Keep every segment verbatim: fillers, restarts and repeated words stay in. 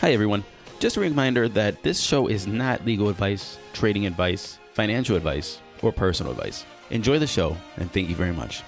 Hi, everyone. Just a reminder that this show is not legal advice, trading advice, financial advice, or personal advice. Enjoy the show, and thank you very much.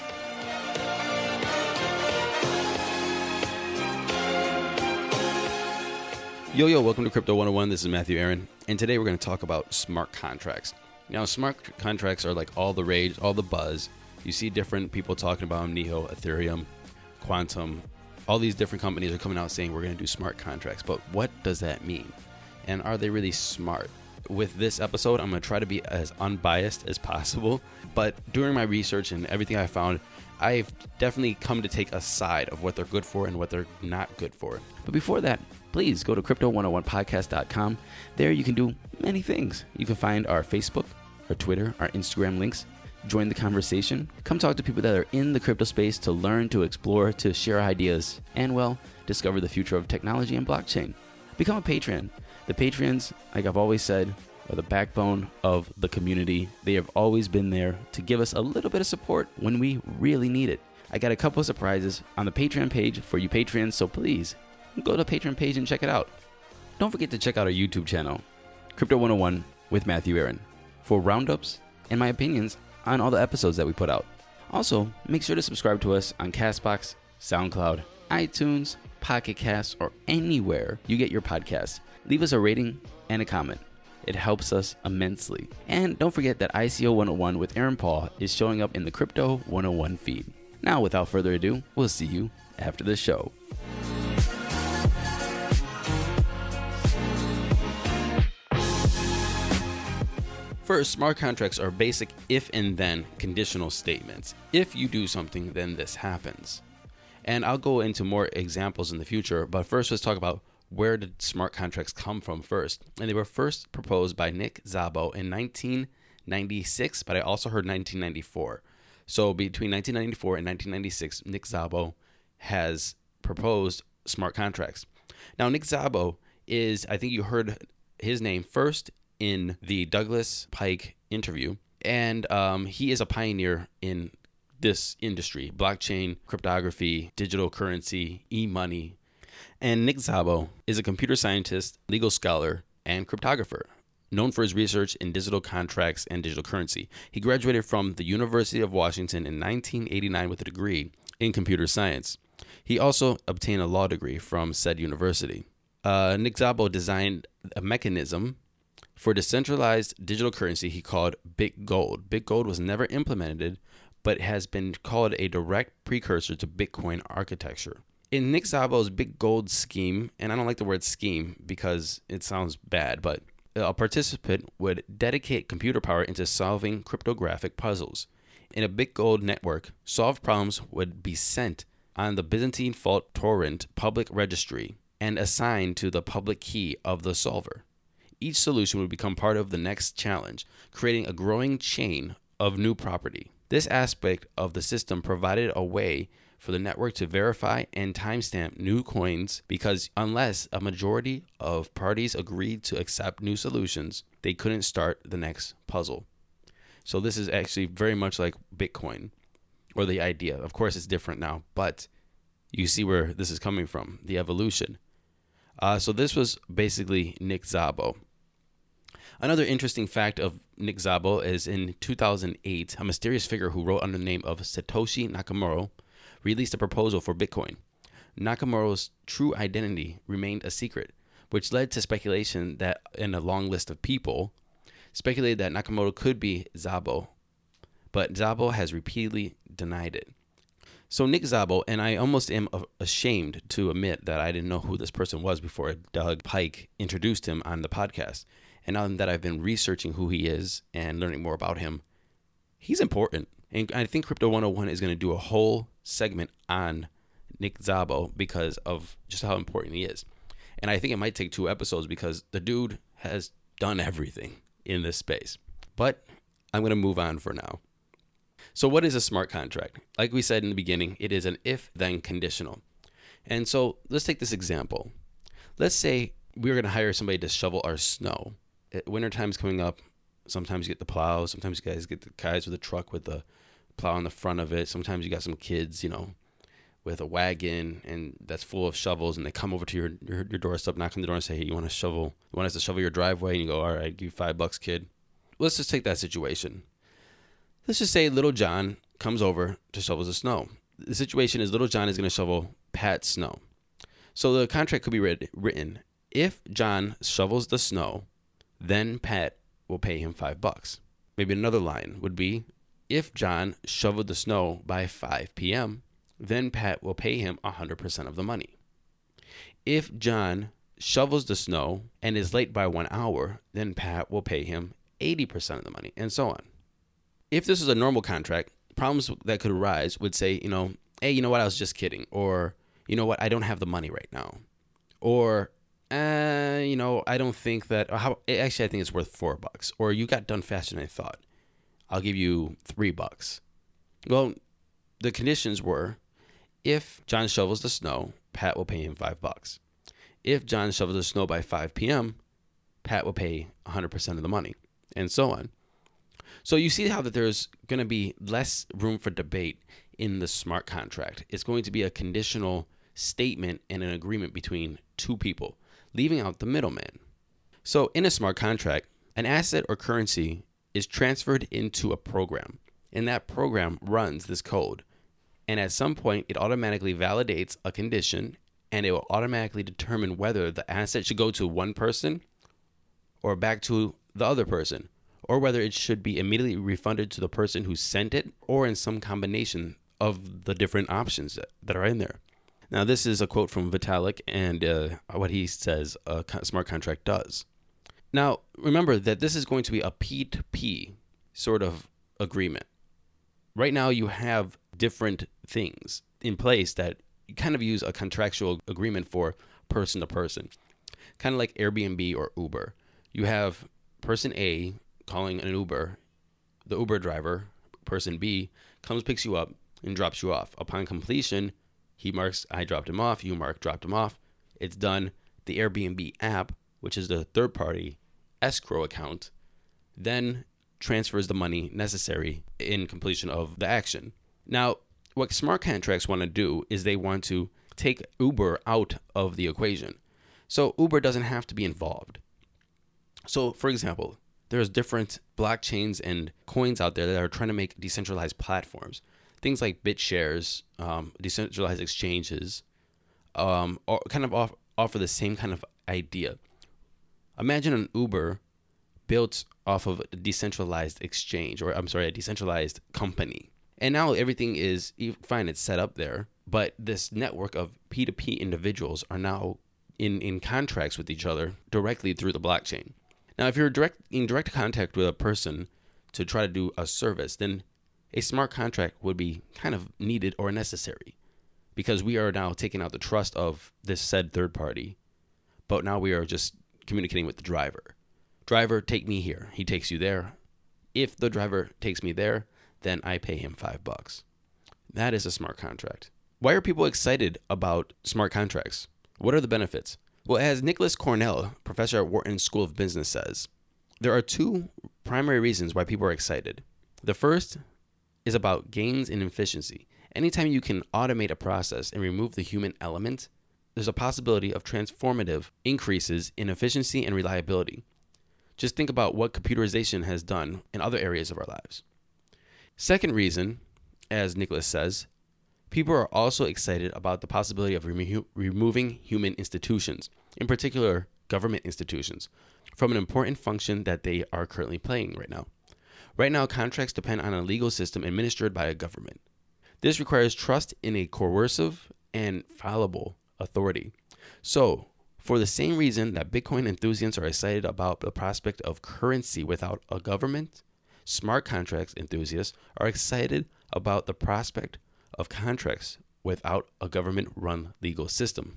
Yo, yo, welcome to Crypto one oh one. This is Matthew Aaron, and today we're going to talk about smart contracts. Now, smart contracts are like all the rage, all the buzz. You see different people talking about them, Neho, Ethereum, Quantum. All these different companies are coming out saying we're going to do smart contracts, but what does that mean? And are they really smart? With this episode, I'm going to try to be as unbiased as possible, but during my research and everything I found, I've definitely come to take a side of what they're good for and what they're not good for. But before that, please go to crypto one oh one podcast dot com. There you can do many things. You can find our Facebook, our Twitter, our Instagram links. Join the conversation. Come talk to people that are in the crypto space to learn, to explore, to share ideas, and, well, discover the future of technology and blockchain. Become a patron. The patrons, like I've always said, are the backbone of the community. They have always been there to give us a little bit of support when we really need it. I got a couple of surprises on the Patreon page for you patrons, so please go to the Patreon page and check it out. Don't forget to check out our YouTube channel, Crypto one oh one with Matthew Aaron, for roundups and my opinions on all the episodes that we put out. Also, make sure to subscribe to us on Castbox, SoundCloud, iTunes, Pocket Casts, or anywhere you get your podcasts. Leave us a rating and a comment. It helps us immensely. And don't forget that I C O one oh one with Aaron Paul is showing up in the Crypto one oh one feed. Now, without further ado, we'll see you after the show. First, smart contracts are basic if and then conditional statements. If you do something, then this happens. And I'll go into more examples in the future, but first let's talk about where did smart contracts come from first. And they were first proposed by Nick Szabo in nineteen ninety-six, but I also heard nineteen ninety-four. So between nineteen ninety-four and nineteen ninety-six, Nick Szabo has proposed smart contracts. Now, Nick Szabo is, I think you heard his name first in the Douglas Pike interview, and um, he is a pioneer in this industry: blockchain, cryptography, digital currency, e-money. And Nick Szabo is a computer scientist, legal scholar, and cryptographer, known for his research in digital contracts and digital currency. He graduated from the University of Washington in nineteen eighty-nine with a degree in computer science. He also obtained a law degree from said university. Uh, Nick Szabo designed a mechanism for decentralized digital currency he called BitGold. BitGold was never implemented, but has been called a direct precursor to Bitcoin architecture. In Nick Szabo's BitGold scheme, and I don't like the word scheme because it sounds bad, but a participant would dedicate computer power into solving cryptographic puzzles. In a BitGold network, solved problems would be sent on the Byzantine fault torrent public registry and assigned to the public key of the solver. Each solution would become part of the next challenge, creating a growing chain of new property. This aspect of the system provided a way for the network to verify and timestamp new coins, because unless a majority of parties agreed to accept new solutions, they couldn't start the next puzzle. So this is actually very much like Bitcoin, or the idea. Of course, it's different now, but you see where this is coming from, the evolution. Uh, so this was basically Nick Szabo. Another interesting fact of Nick Szabo is in two thousand eight, a mysterious figure who wrote under the name of Satoshi Nakamoto released a proposal for Bitcoin. Nakamoto's true identity remained a secret, which led to speculation that, in a long list of people, speculated that Nakamoto could be Szabo, but Szabo has repeatedly denied it. So Nick Szabo, and I almost am ashamed to admit that I didn't know who this person was before Doug Pike introduced him on the podcast. And now that I've been researching who he is and learning more about him, he's important. And I think Crypto one oh one is going to do a whole segment on Nick Szabo because of just how important he is. And I think it might take two episodes because the dude has done everything in this space. But I'm going to move on for now. So what is a smart contract? Like we said in the beginning, it is an if-then conditional. And so let's take this example. Let's say we're going to hire somebody to shovel our snow. Wintertime's coming up. Sometimes you get the plow. Sometimes you guys get the guys with the truck with the plow on the front of it. Sometimes you got some kids, you know, with a wagon and that's full of shovels, and they come over to your, your, your doorstep, knock on the door and say, hey, you want to shovel, you want us to shovel your driveway? And you go, all right, give you five bucks, kid. Let's just take that situation. Let's just say little John comes over to shovel the snow. The situation is little John is going to shovel Pat's snow. So the contract could be writ- written, if John shovels the snow, then Pat will pay him five bucks. Maybe another line would be, if John shoveled the snow by five p.m., then Pat will pay him one hundred percent of the money. If John shovels the snow and is late by one hour, then Pat will pay him eighty percent of the money, and so on. If this is a normal contract, problems that could arise would say, you know, hey, you know what, I was just kidding. Or, you know what, I don't have the money right now. Or, uh, you know, I don't think that, or how, actually, I think it's worth four bucks. Or you got done faster than I thought. I'll give you three bucks. Well, the conditions were, if John shovels the snow, Pat will pay him five bucks. If John shovels the snow by five p.m., Pat will pay one hundred percent of the money, and so on. So you see how that there's going to be less room for debate in the smart contract. It's going to be a conditional statement and an agreement between two people, leaving out the middleman. So in a smart contract, an asset or currency is transferred into a program, and that program runs this code. And at some point, it automatically validates a condition, and it will automatically determine whether the asset should go to one person or back to the other person, or whether it should be immediately refunded to the person who sent it, or in some combination of the different options that, that are in there. Now, this is a quote from Vitalik and uh, what he says a smart contract does. Now, remember that this is going to be a P two P sort of agreement. Right now, you have different things in place that you kind of use a contractual agreement for person to person, kind of like Airbnb or Uber. You have person A calling an Uber, the Uber driver, person B, comes, picks you up, and drops you off. Upon completion, he marks, I dropped him off, you mark, dropped him off. It's done. The Airbnb app, which is the third-party escrow account, then transfers the money necessary in completion of the action. Now, what smart contracts want to do is they want to take Uber out of the equation. So Uber doesn't have to be involved. So, for example, there's different blockchains and coins out there that are trying to make decentralized platforms. Things like BitShares, um, decentralized exchanges, um, or kind of off, offer the same kind of idea. Imagine an Uber built off of a decentralized exchange, or I'm sorry, a decentralized company. And now everything is fine, it's set up there, but this network of P two P individuals are now in, in contracts with each other directly through the blockchain. Now, if you're direct in direct contact with a person to try to do a service, then a smart contract would be kind of needed or necessary, because we are now taking out the trust of this said third party, but now we are just communicating with the driver. Driver, take me here. He takes you there. If the driver takes me there, then I pay him five bucks. That is a smart contract. Why are people excited about smart contracts? What are the benefits? Well, as Nicholas Cornell, professor at Wharton School of Business, says, there are two primary reasons why people are excited. The first is about gains in efficiency. Anytime you can automate a process and remove the human element, there's a possibility of transformative increases in efficiency and reliability. Just think about what computerization has done in other areas of our lives. Second reason, as Nicholas says, people are also excited about the possibility of remo- removing human institutions, in particular government institutions, from an important function that they are currently playing right now. Right now, contracts depend on a legal system administered by a government. This requires trust in a coercive and fallible authority. So, for the same reason that Bitcoin enthusiasts are excited about the prospect of currency without a government, smart contracts enthusiasts are excited about the prospect of contracts without a government-run legal system.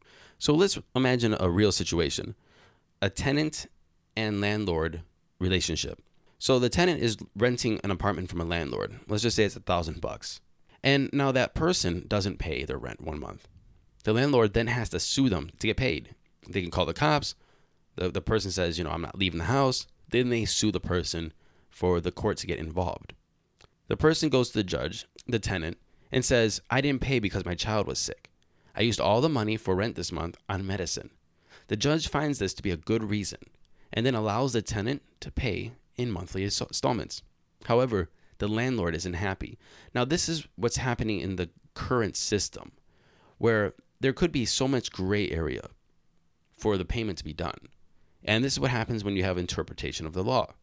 So let's imagine a real situation, a tenant and landlord relationship. So the tenant is renting an apartment from a landlord. Let's just say it's a thousand bucks. And now that person doesn't pay their rent one month. The landlord then has to sue them to get paid. They can call the cops. The, the person says, you know, I'm not leaving the house. Then they sue the person for the court to get involved. The person goes to the judge, the tenant, and says, I didn't pay because my child was sick. I used all the money for rent this month on medicine. The judge finds this to be a good reason and then allows the tenant to pay in monthly installments. However, the landlord isn't happy. Now, this is what's happening in the current system, where there could be so much gray area for the payment to be done. And this is what happens when you have interpretation of the law.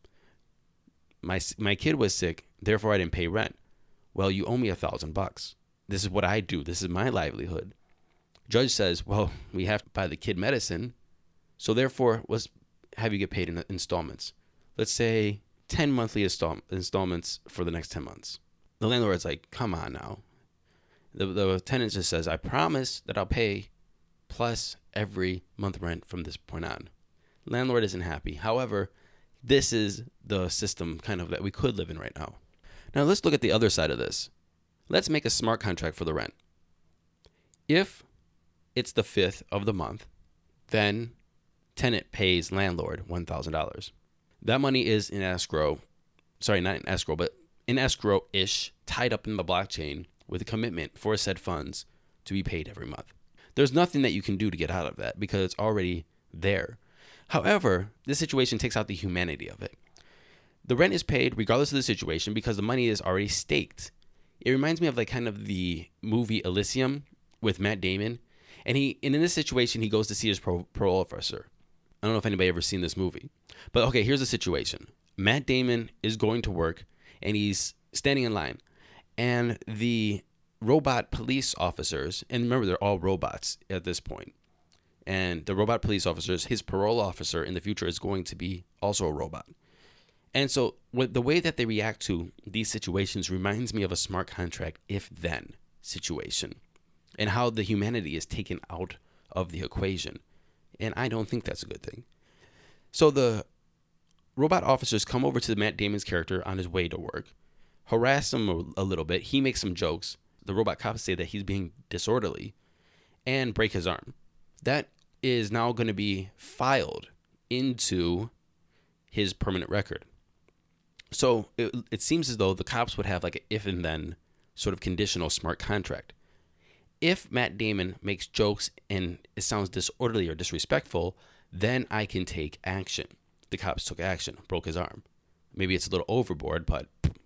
My my kid was sick, therefore I didn't pay rent. Well, you owe me a thousand bucks. This is what I do. This is my livelihood. Judge says, well, we have to buy the kid medicine, so therefore let's have you get paid in installments. Let's say ten monthly install- installments for the next ten months. The landlord's like, come on now. The, the tenant just says, I promise that I'll pay plus every month rent from this point on. Landlord isn't happy. However, this is the system kind of that we could live in right now. Now let's look at the other side of this. Let's make a smart contract for the rent. If it's the fifth of the month, then tenant pays landlord one thousand dollars. That money is in escrow, sorry, not in escrow, but in escrow-ish, tied up in the blockchain with a commitment for said funds to be paid every month. There's nothing that you can do to get out of that because it's already there. However, this situation takes out the humanity of it. The rent is paid regardless of the situation because the money is already staked. It reminds me of like kind of the movie Elysium with Matt Damon. And he, and in this situation, he goes to see his parole officer. I don't know if anybody ever seen this movie. But okay, here's the situation. Matt Damon is going to work and he's standing in line. And the robot police officers, and remember they're all robots at this point. And the robot police officers, his parole officer in the future is going to be also a robot. And so what, the way that they react to these situations reminds me of a smart contract if-then situation and how the humanity is taken out of the equation. And I don't think that's a good thing. So the robot officers come over to Matt Damon's character on his way to work, harass him a, a little bit. He makes some jokes. The robot cops say that he's being disorderly and break his arm. That is now going to be filed into his permanent record. So it, it seems as though the cops would have like an if and then sort of conditional smart contract. If Matt Damon makes jokes and it sounds disorderly or disrespectful, then I can take action. The cops took action, broke his arm. Maybe it's a little overboard, but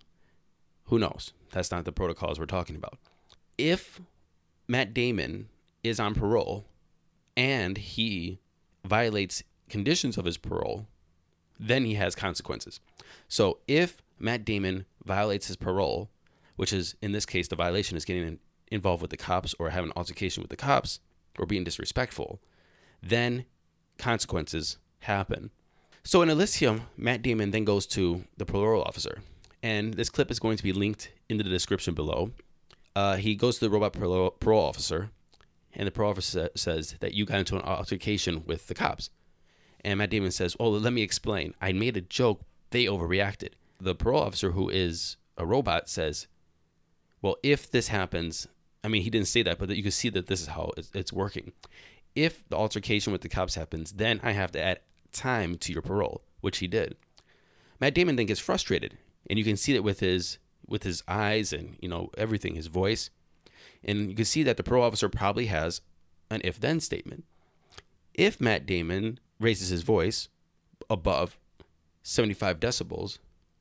who knows? That's not the protocols we're talking about. If Matt Damon is on parole and he violates conditions of his parole, then he has consequences. So if Matt Damon violates his parole, which is in this case the violation is getting involved with the cops or having an altercation with the cops or being disrespectful, then consequences happen. So in Elysium, Matt Damon then goes to the parole officer, and this clip is going to be linked in the description below. Uh, he goes to the robot parole, parole officer, and the parole officer says that you got into an altercation with the cops. And Matt Damon says, oh, let me explain. I made a joke. They overreacted. The parole officer, who is a robot, says, well, if this happens, I mean, he didn't say that, but you can see that this is how it's working. If the altercation with the cops happens, then I have to add time to your parole, which he did. Matt Damon then gets frustrated, and you can see that with his with his eyes and, you know, everything, his voice. And you can see that the parole officer probably has an if-then statement. If Matt Damon raises his voice above seventy-five decibels,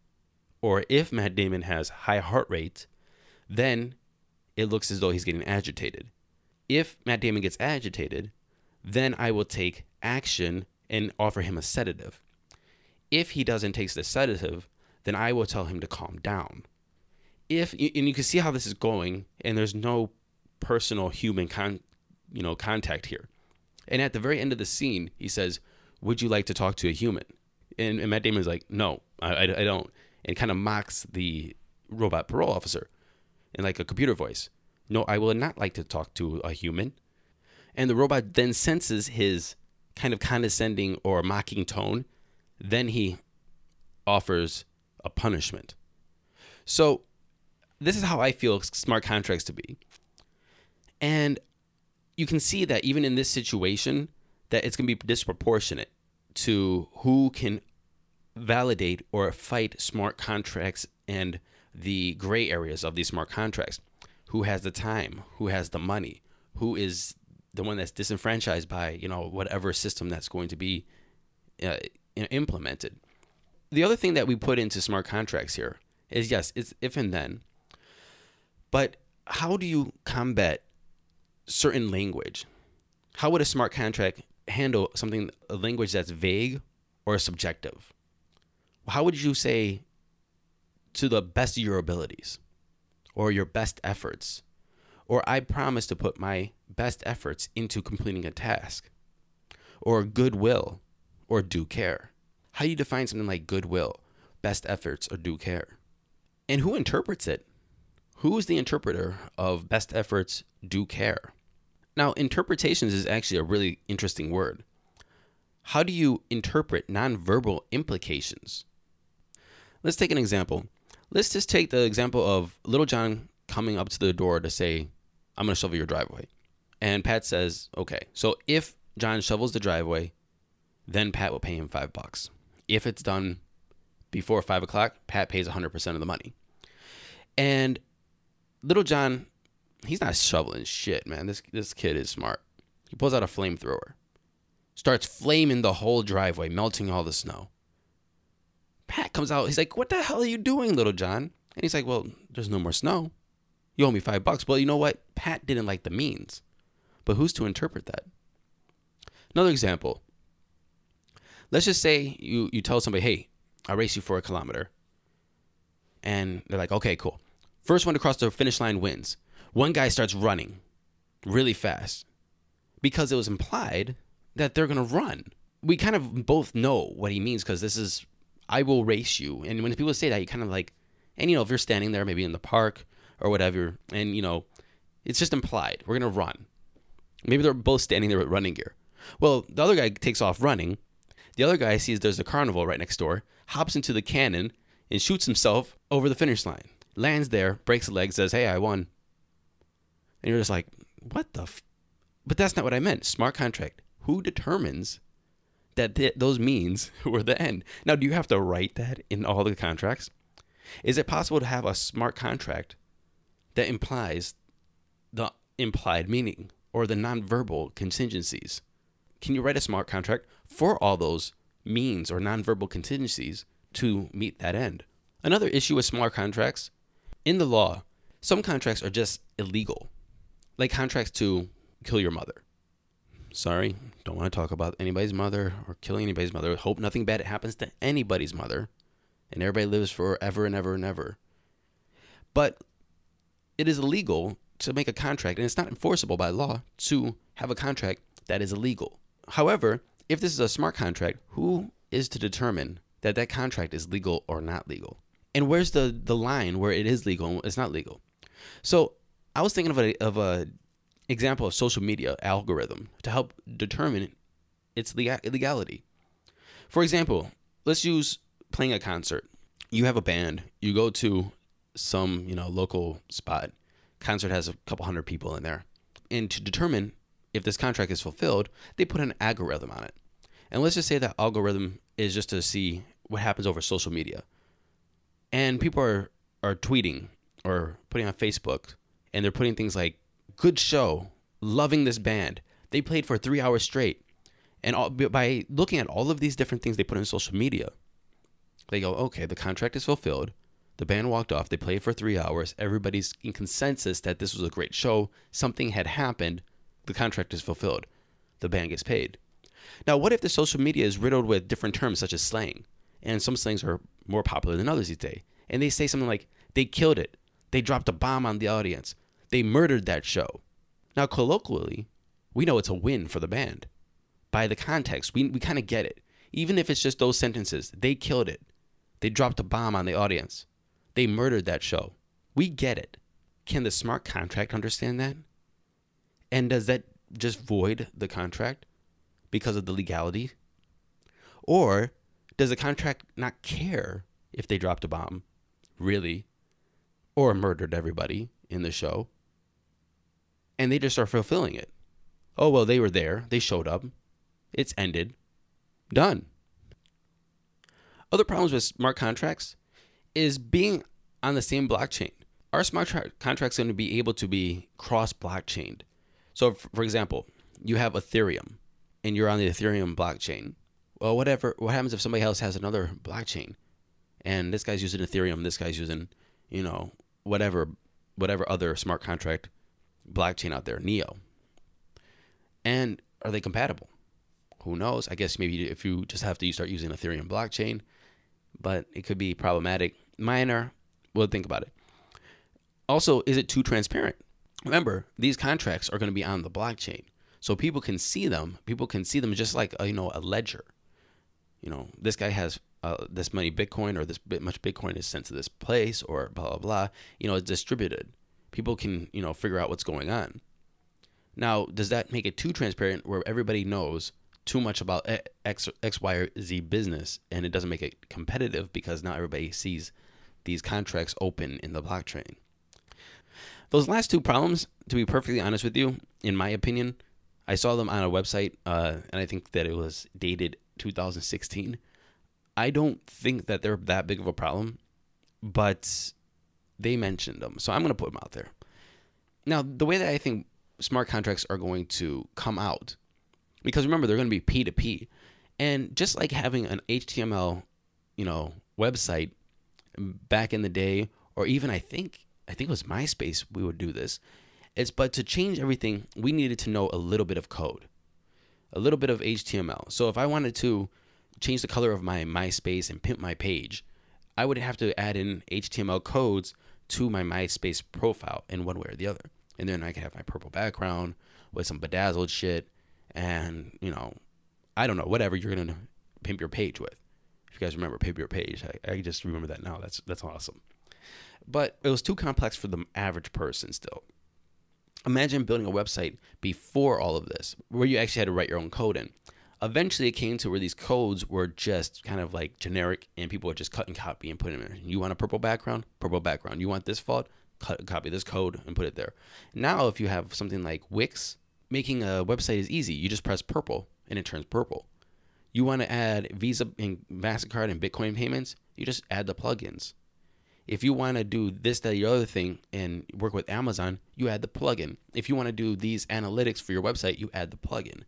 or if Matt Damon has high heart rate, then it looks as though he's getting agitated. If Matt Damon gets agitated, then I will take action and offer him a sedative. If he doesn't take the sedative, then I will tell him to calm down. If and you can see how this is going, and there's no personal human con, you know, contact here. And at the very end of the scene, he says, "Would you like to talk to a human?" And, and Matt Damon's like, "No, I, I, I don't," and kind of mocks the robot parole officer in like a computer voice. "No, I will not like to talk to a human." And the robot then senses his kind of condescending or mocking tone. Then he offers a punishment. So this is how I feel smart contracts to be. And you can see that even in this situation, that it's going to be disproportionate to who can validate or fight smart contracts and the gray areas of these smart contracts. who has the time, who has the money, who is the one that's disenfranchised by, you know, whatever system that's going to be uh, implemented. The other thing that we put into smart contracts here is, yes, it's if and then, but how do you combat certain language? How would a smart contract handle something, a language that's vague or subjective? How would you say to the best of your abilities or your best efforts, or I promise to put my best efforts into completing a task, or goodwill or due care? How do you define something like goodwill, best efforts, or due care? And who interprets it? Who is the interpreter of best efforts, due care? Now, interpretations is actually a really interesting word. How do you interpret nonverbal implications? Let's take an example. Let's just take the example of Little John coming up to the door to say, I'm going to shovel your driveway. And Pat says, okay, so if John shovels the driveway, then Pat will pay him five bucks. If it's done before five o'clock, Pat pays one hundred percent of the money. And Little John, he's not shoveling shit, man. This this kid is smart. He pulls out a flamethrower, starts flaming the whole driveway, melting all the snow. Pat comes out. He's like, what the hell are you doing, Little John? And he's like, well, there's no more snow. You owe me five bucks. Well, you know what? Pat didn't like the means. But who's to interpret that? Another example. Let's just say you, you tell somebody, hey, I'll race you for a kilometer. And they're like, okay, cool. First one to cross the finish line wins. One guy starts running really fast because it was implied that they're going to run. We kind of both know what he means because this is, I will race you. And when people say that, you kind of like, and you know, if you're standing there maybe in the park or whatever, and you know, it's just implied, we're going to run. Maybe they're both standing there with running gear. Well, the other guy takes off running. The other guy sees there's a carnival right next door, hops into the cannon and shoots himself over the finish line. Lands there, breaks a leg, says, hey, I won. And you're just like, what the f-? But that's not what I meant. Smart contract. Who determines that th- those means were the end? Now, do you have to write that in all the contracts? Is it possible to have a smart contract that implies the implied meaning or the nonverbal contingencies? Can you write a smart contract for all those means or nonverbal contingencies to meet that end? Another issue with smart contracts, in the law, some contracts are just illegal, like contracts to kill your mother. Sorry, don't want to talk about anybody's mother or killing anybody's mother. Hope nothing bad happens to anybody's mother, and everybody lives forever and ever and ever. But it is illegal to make a contract, and it's not enforceable by law to have a contract that is illegal. However, if this is a smart contract, who is to determine that that contract is legal or not legal? And where's the, the line where it is legal and it's not legal? So I was thinking of a of a example of social media algorithm to help determine its legality. For example, let's use playing a concert. You have a band. You go to some, you know, local spot. Concert has a couple hundred people in there. And to determine if this contract is fulfilled, they put an algorithm on it. And let's just say that algorithm is just to see what happens over social media. And people are, are tweeting or putting on Facebook, and they're putting things like, good show, loving this band. They played for three hours straight. And all, by looking at all of these different things they put on social media, they go, okay, the contract is fulfilled. The band walked off. They played for three hours. Everybody's in consensus that this was a great show. Something had happened. The contract is fulfilled. The band gets paid. Now, what if the social media is riddled with different terms such as slang? And some slangs are more popular than others these days. And they say something like, they killed it. They dropped a bomb on the audience. They murdered that show. Now, colloquially, we know it's a win for the band. By the context, we, we kind of get it. Even if it's just those sentences, they killed it. They dropped a bomb on the audience. They murdered that show. We get it. Can the smart contract understand that? And does that just void the contract because of the legality? Or does the contract not care if they dropped a bomb, really, or murdered everybody in the show, and they just are fulfilling it? Oh, well, they were there. They showed up. It's ended. Done. Other problems with smart contracts is being on the same blockchain. Are smart tra- contracts going to be able to be cross-blockchained? So, for example, you have Ethereum, and you're on the Ethereum blockchain. Well, whatever. What happens if somebody else has another blockchain, and this guy's using Ethereum, this guy's using, you know, whatever, whatever other smart contract blockchain out there, Neo, and are they compatible? Who knows? I guess maybe if you just have to start using Ethereum blockchain, but it could be problematic. Minor, we'll think about it. Also, is it too transparent? Remember, these contracts are going to be on the blockchain, so people can see them. People can see them just like a, you know a ledger. You know, this guy has uh, this many Bitcoin, or this bit much Bitcoin is sent to this place, or blah blah blah. You know, it's distributed. People can you know figure out what's going on. Now, does that make it too transparent, where everybody knows too much about X, X, Y, or Z business, and it doesn't make it competitive because now everybody sees these contracts open in the blockchain? Those last two problems, to be perfectly honest with you, in my opinion, I saw them on a website, uh, and I think that it was dated two thousand sixteen. I don't think that they're that big of a problem, but they mentioned them, so I'm going to put them out there. Now, the way that I think smart contracts are going to come out, because remember, they're going to be P two P, and just like having an H T M L, you know, website back in the day, or even I think I think it was MySpace, we would do this. It's but to change everything, we needed to know a little bit of code, a little bit of H T M L. So if I wanted to change the color of my MySpace and pimp my page, I would have to add in H T M L codes to my MySpace profile in one way or the other. And then I could have my purple background with some bedazzled shit and, you know, I don't know, whatever you're going to pimp your page with. If you guys remember Pimp Your Page, I, I just remember that now. That's that's awesome. But it was too complex for the average person still. Imagine building a website before all of this, where you actually had to write your own code in. Eventually, it came to where these codes were just kind of like generic, and people would just cut and copy and put them in. You want a purple background? Purple background. You want this font? Cut, copy this code and put it there. Now, if you have something like Wix, making a website is easy. You just press purple, and it turns purple. You want to add Visa and MasterCard and Bitcoin payments? You just add the plugins. If you want to do this, that, the other thing and work with Amazon, you add the plugin. If you want to do these analytics for your website, you add the plugin.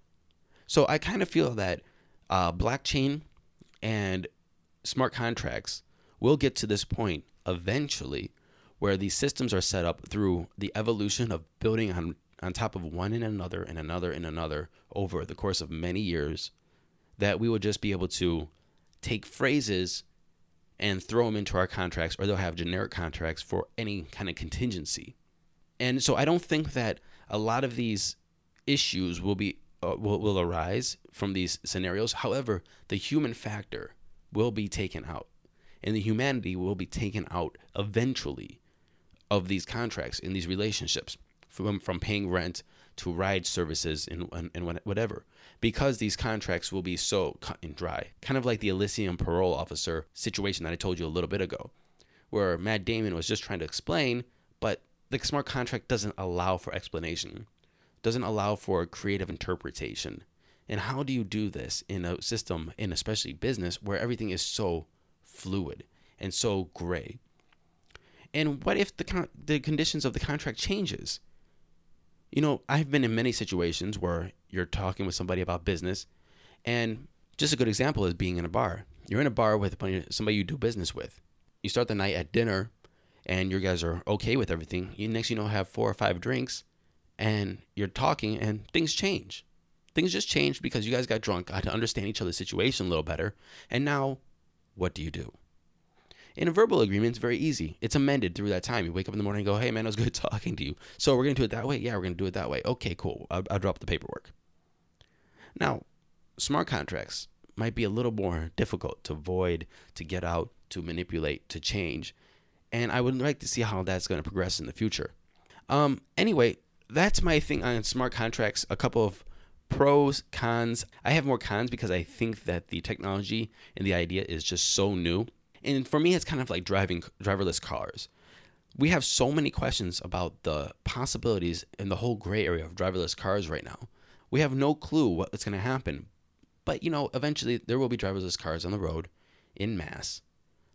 So I kind of feel that uh, blockchain and smart contracts will get to this point eventually where these systems are set up through the evolution of building on, on top of one and another and another and another over the course of many years, that we will just be able to take phrases and throw them into our contracts, or they'll have generic contracts for any kind of contingency. And so I don't think that a lot of these issues will be uh, will, will arise from these scenarios. However, the human factor will be taken out, and the humanity will be taken out eventually of these contracts in these relationships, from from paying rent to ride services and, and, and whatever, because these contracts will be so cut and dry. Kind of like the Elysium parole officer situation that I told you a little bit ago, where Matt Damon was just trying to explain, but the smart contract doesn't allow for explanation, doesn't allow for creative interpretation. And how do you do this in a system, in especially business, where everything is so fluid and so gray? And what if the con- the conditions of the contract changes? You know, I've been in many situations where you're talking with somebody about business, and just a good example is being in a bar. You're in a bar with somebody you do business with. You start the night at dinner, and you guys are okay with everything. You next, you know, have four or five drinks, and you're talking, and things change. Things just change because you guys got drunk, got to understand each other's situation a little better, and now, what do you do? In a verbal agreement, it's very easy. It's amended through that time. You wake up in the morning and go, hey, man, it was good talking to you. So we're going to do it that way? Yeah, we're going to do it that way. Okay, cool. I'll, I'll drop the paperwork. Now, smart contracts might be a little more difficult to void, to get out, to manipulate, to change. And I would like to see how that's going to progress in the future. Um, anyway, that's my thing on smart contracts. A couple of pros, cons. I have more cons because I think that the technology and the idea is just so new. And for me, it's kind of like driving driverless cars. We have so many questions about the possibilities in the whole gray area of driverless cars right now. We have no clue what's going to happen. But, you know, eventually there will be driverless cars on the road in mass.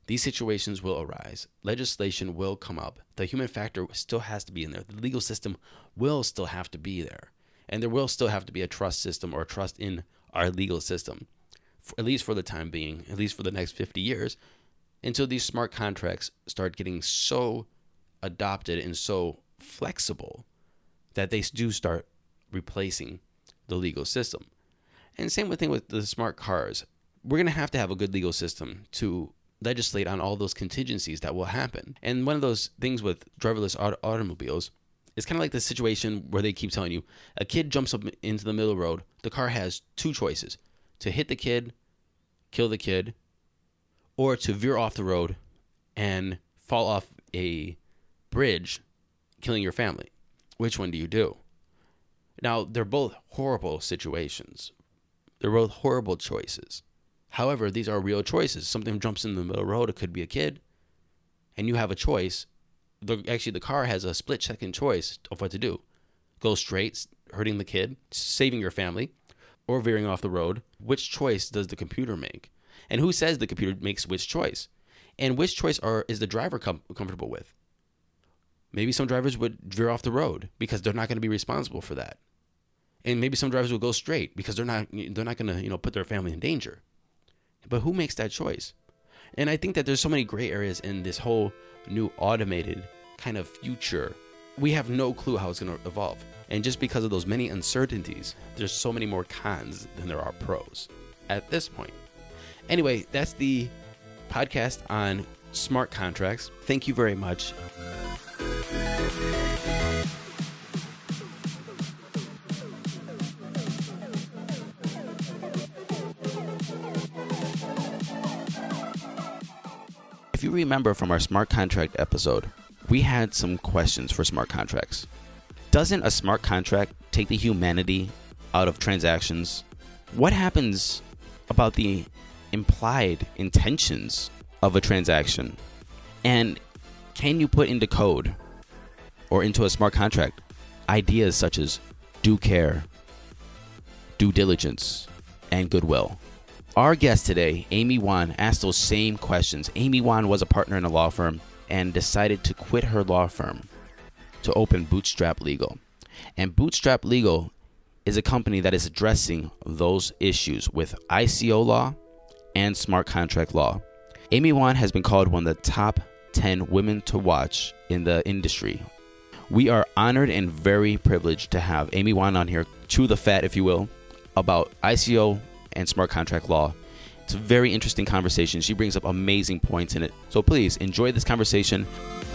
these situations will arise. Legislation will come up. The human factor still has to be in there. The legal system will still have to be there. And there will still have to be a trust system or a trust in our legal system, for, at least for the time being, at least for the next fifty years, until these smart contracts start getting so adopted and so flexible that they do start replacing the legal system. And same thing with the smart cars. We're going to have to have a good legal system to legislate on all those contingencies that will happen. And one of those things with driverless auto- automobiles is kind of like the situation where they keep telling you a kid jumps up into the middle of the road. The car has two choices: to hit the kid, kill the kid, or to veer off the road and fall off a bridge, killing your family. Which one do you do? Now, they're both horrible situations. They're both horrible choices. However, these are real choices. Something jumps in the middle of the road. It could be a kid, and you have a choice. The, actually, the car has a split-second choice of what to do. Go straight, hurting the kid, saving your family, or veering off the road. Which choice does the computer make? And who says the computer makes which choice? And which choice are is the driver com- comfortable with? Maybe some drivers would veer off the road because they're not going to be responsible for that. And maybe some drivers will go straight because they're not they're not going to, you know, put their family in danger. But who makes that choice? And I think that there's so many gray areas in this whole new automated kind of future. We have no clue how it's going to evolve. And just because of those many uncertainties, there's so many more cons than there are pros at this point. Anyway, that's the podcast on smart contracts. Thank you very much. If you remember from our smart contract episode, we had some questions for smart contracts. Doesn't a smart contract take the humanity out of transactions? What happens about the implied intentions of a transaction? And can you put into code or into a smart contract ideas such as due care, due diligence, and goodwill? Our guest today, Amy Wan, asked those same questions. Amy Wan was a partner in a law firm and decided to quit her law firm to open Bootstrap Legal. And Bootstrap Legal is a company that is addressing those issues with I C O law and smart contract law. Amy Wan has been called one of the top ten women to watch in the industry. We are honored and very privileged to have Amy Wan on here, chew the fat, if you will, about I C O and smart contract law. It's a very interesting conversation. She brings up amazing points in it. So please enjoy this conversation.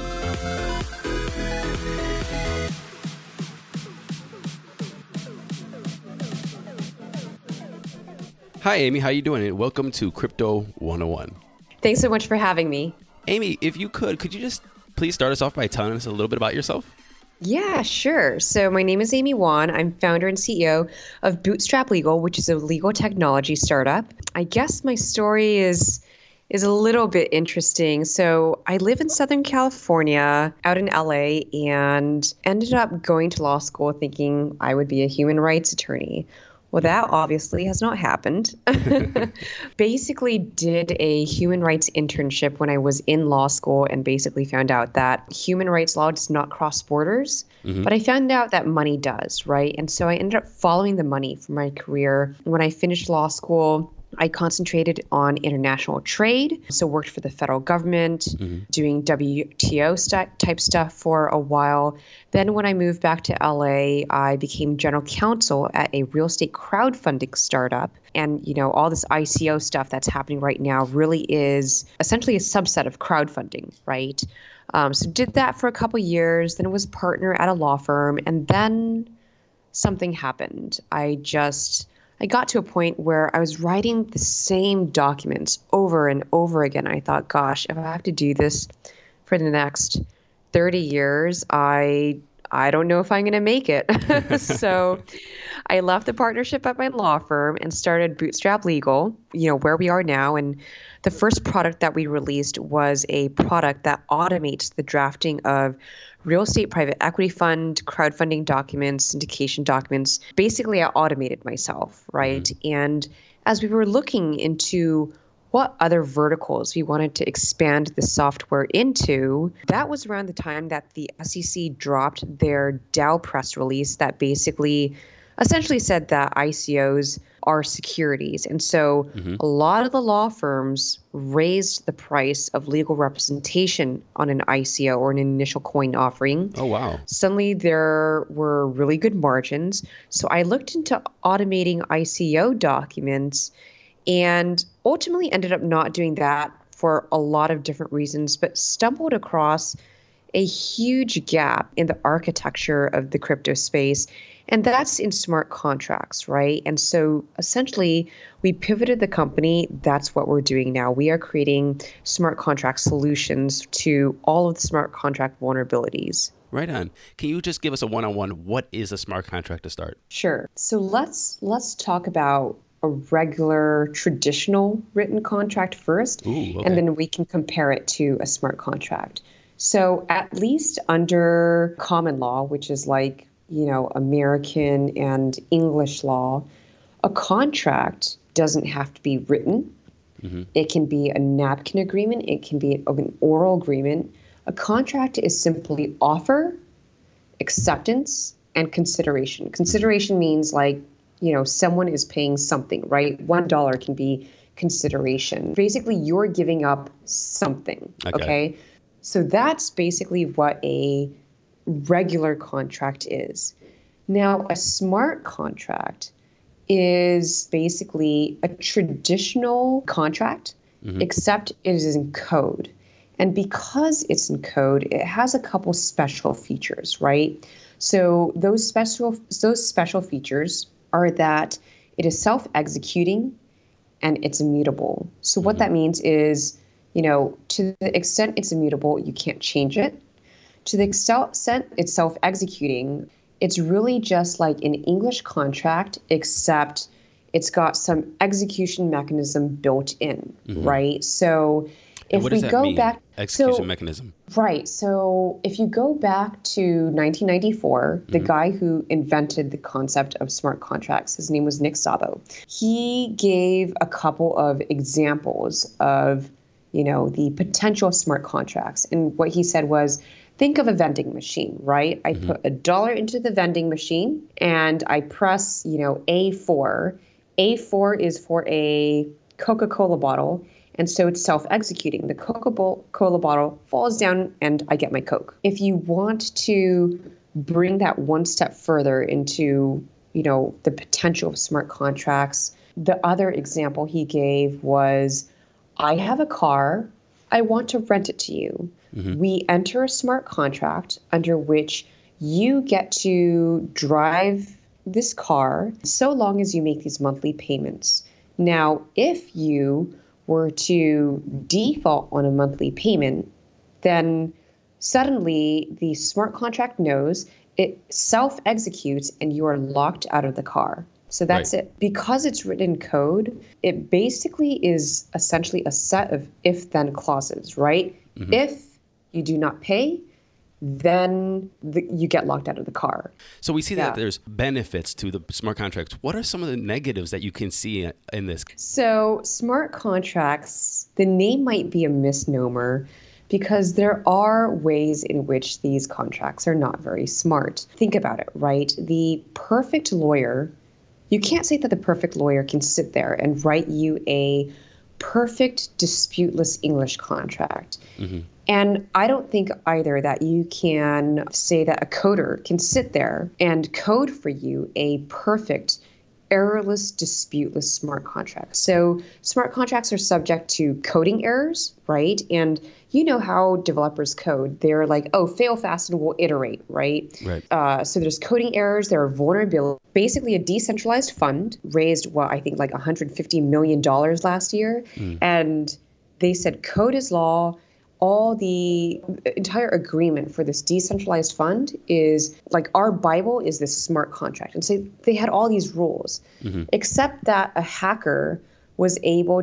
Hi, Amy. How you doing? Welcome to Crypto one oh one. Thanks so much for having me. Amy, if you could, could you just please start us off by telling us a little bit about yourself? Yeah, sure. So my name is Amy Wan. I'm founder and C E O of Bootstrap Legal, which is a legal technology startup. I guess my story is is a little bit interesting. So I live in Southern California, out in L A, and ended up going to law school thinking I would be a human rights attorney. Well, that obviously has not happened. Basically did a human rights internship when I was in law school and basically found out that human rights law does not cross borders. Mm-hmm. But I found out that money does, right? And so I ended up following the money for my career. When I finished law school, I concentrated on international trade, so worked for the federal government, mm-hmm. doing W T O st- type stuff for a while. Then when I moved back to L A, I became general counsel at a real estate crowdfunding startup. And, you know, all this I C O stuff that's happening right now really is essentially a subset of crowdfunding, right? Um, so did that for a couple years, then was a partner at a law firm, and then something happened. I just... I got to a point where I was writing the same documents over and over again. I thought, gosh, if I have to do this for the next thirty years, I I don't know if I'm going to make it. So I left the partnership at my law firm and started Bootstrap Legal, you know, where we are now. And the first product that we released was a product that automates the drafting of real estate private equity fund, crowdfunding documents, syndication documents. Basically, I automated myself, right? Mm-hmm. And as we were looking into what other verticals we wanted to expand the software into, that was around the time that the S E C dropped their Dow press release that basically essentially said that I C Os are securities. And so mm-hmm. a lot of the law firms raised the price of legal representation on an I C O or an initial coin offering. Oh, wow. Suddenly there were really good margins. So I looked into automating I C O documents and ultimately ended up not doing that for a lot of different reasons, but stumbled across a huge gap in the architecture of the crypto space. And that's in smart contracts, right? And so essentially, we pivoted the company. That's what we're doing now. We are creating smart contract solutions to all of the smart contract vulnerabilities. Right on. Can you just give us a one-on-one? What is a smart contract to start? Sure. So let's let's talk about a regular traditional written contract first, Ooh, okay. and then we can compare it to a smart contract. So at least under common law, which is like, you know, American and English law, a contract doesn't have to be written. Mm-hmm. It can be a napkin agreement. It can be an oral agreement. A contract is simply offer, acceptance, and consideration. Consideration means like, you know, someone is paying something, right? One dollar can be consideration. Basically, you're giving up something, okay? okay? So that's basically what a regular contract is. Now, a smart contract is basically a traditional contract, mm-hmm. except it is in code. And because it's in code, it has a couple special features, right? So those special those special features are that it is self-executing and it's immutable. So what mm-hmm. that means is, you know, to the extent it's immutable, you can't change it. To the extent it's self-executing, it's really just like an English contract, except it's got some execution mechanism built in, mm-hmm. right? So if what we does that go mean? back, execution so, mechanism. Right. So if you go back to nineteen ninety-four, mm-hmm. the guy who invented the concept of smart contracts, his name was Nick Szabo. He gave a couple of examples of, you know, the potential smart contracts. And what he said was, think of a vending machine, right? I mm-hmm. put a dollar into the vending machine and I press, you know, A four. A four is for a Coca-Cola bottle. And so it's self-executing. The Coca-Cola bottle falls down and I get my Coke. If you want to bring that one step further into, you know, the potential of smart contracts, the other example he gave was, I have a car, I want to rent it to you. Mm-hmm. We enter a smart contract under which you get to drive this car so long as you make these monthly payments. Now, if you were to default on a monthly payment, then suddenly the smart contract knows, it self-executes, and you are locked out of the car. So that's right. it. Because it's written in code, it basically is essentially a set of if-then clauses, right? Mm-hmm. If you do not pay, then the, you get locked out of the car. So we see yeah. that there's benefits to the smart contracts. What are some of the negatives that you can see in this? So smart contracts, the name might be a misnomer because there are ways in which these contracts are not very smart. Think about it, right? The perfect lawyer, you can't say that the perfect lawyer can sit there and write you a perfect disputeless English contract. Mm-hmm. And I don't think either that you can say that a coder can sit there and code for you a perfect, errorless, disputeless smart contract. So smart contracts are subject to coding errors, right? And you know how developers code. They're like, oh, fail fast and we'll iterate, right? Right. Uh, so there's coding errors. There are vulnerabilities. Basically, a decentralized fund raised, what, I think like one hundred fifty million dollars last year. Mm. And they said code is law. All the entire agreement for this decentralized fund is like our Bible is this smart contract. And so they had all these rules, mm-hmm. except that a hacker was able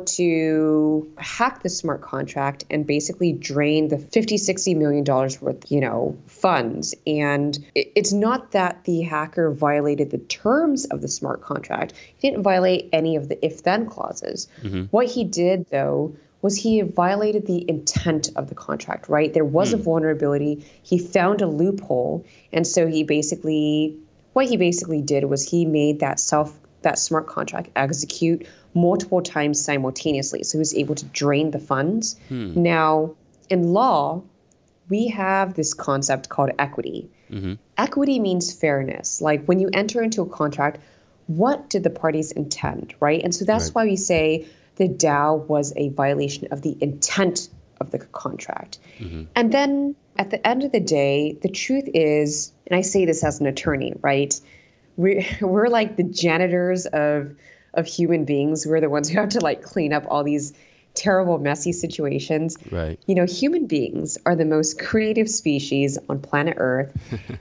to hack the smart contract and basically drain the fifty, sixty million dollars worth, you know, funds. And it's not that the hacker violated the terms of the smart contract. He didn't violate any of the if-then clauses. Mm-hmm. What he did, though, was he violated the intent of the contract, right? There was mm. a vulnerability. He found a loophole. And so he basically, what he basically did was he made that self, that smart contract execute multiple times simultaneously. So he was able to drain the funds. Hmm. Now, in law, we have this concept called equity. Mm-hmm. Equity means fairness. Like when you enter into a contract, what did the parties intend, right? And so that's right. why we say the DAO was a violation of the intent of the contract. Mm-hmm. And then at the end of the day, the truth is, and I say this as an attorney, right? We're, we're like the janitors of of human beings. We're the ones who have to like clean up all these terrible, messy situations. Right. You know, human beings are the most creative species on planet Earth.